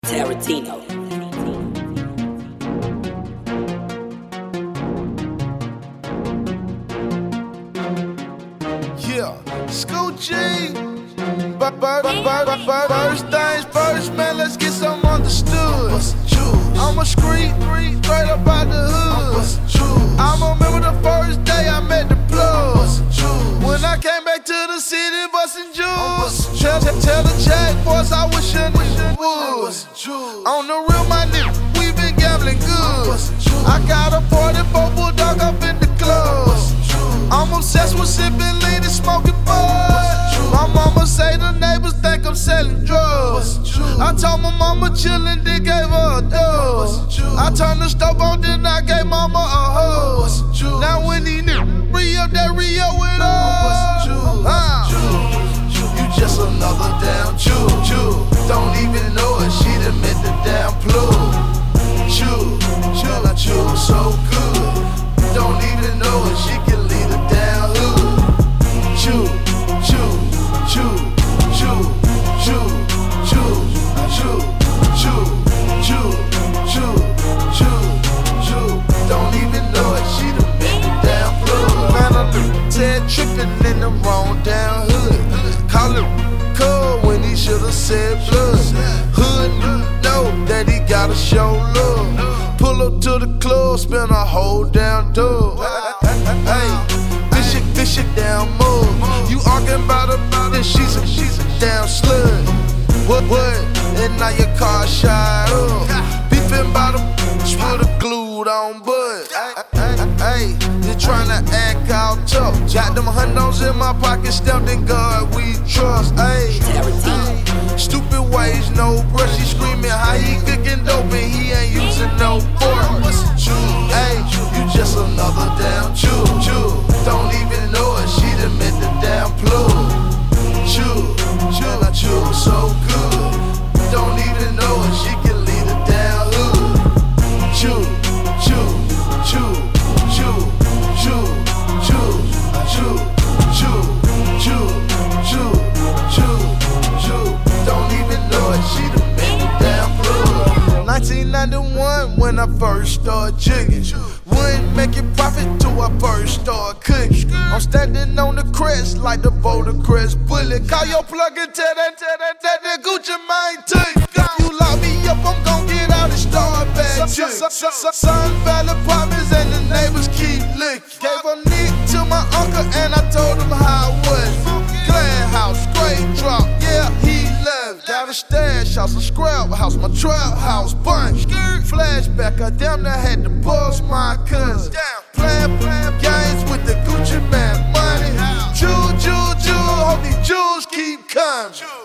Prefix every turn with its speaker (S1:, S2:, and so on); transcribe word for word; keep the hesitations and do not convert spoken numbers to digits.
S1: Tarantino.
S2: Yeah, School G. But, but, but, but, but, first things first, man, let's get some understood. I'm a street, straight up out the hood. I'm a remember the first day I met the plug. When I came back to the city, bustin' jewels. Tell, tell, tell the jack boys I wish a nigga would. On the real, my nigga, we been gambling good. I got a party for Bulldog up in the club. I'm obsessed with sipping lean and smoking bud. My mama say the neighbors think I'm selling drugs. I told my mama chillin', then gave her a dub. I turned the stove on, then I gave mama a hug. Now when these niggas re-up, that re-up with us. Uh. You just another damn Jew. Don't even know it, she done met the damn plug. Chew, chew, I chew so good. Don't even know it, she can lead the damn hood. Chew, chew, chew, chew, chew, chew, chew, chew, chew, chew, chew, chew. Don't even know it, she done met the damn plug. Man, I done Ted trippin' in the wrong damn hood. Call it cold when he should've said blood. Hood know that he gotta show love. Pull up to the club, spend a whole damn dub. Hey, this shit, this shit damn mug. You arguing about her, then she's a, she's a damn slut. What, what? And now your car shy up. Beefing by the with a glued on bud. Hey, you tryna act all tough. Got them hundos in my pocket, stepped in God we trust. Hey, stupid ways, no brush. He screaming how he cooking dope and he ain't using no fork. Hey, you just another damn Jew. Don't even know it, she done met the damn plug. Chew, chew, I chew so good. Don't even know it, she can lead the damn hood. Chew, chew, chew, chew, chew, chew, chew, chew, chew, chew, chew, chew. Don't even know it, she done met the damn plug. nineteen ninety-one when I first started jigging. Wouldn't make it profit till I first started cooking. I'm standing on the crest like the Boulder Crest bullet. Call your plug and tell that, tell that, that, that Gucci mine took. If you lock me up, I'm gon' get out and start back. Sun Valley Apartments and the neighbors keep licking. Gave a nick to my uncle and I told him how it was. Glen house, straight drop, yeah, he left. Got a stash house, a scrap house, my trap house, bunch. Flashback, I damn near had to bust my cousin. Playing, playing games with the Gucci man money. Jewel, jewel, jewel, hope these jewels keep coming.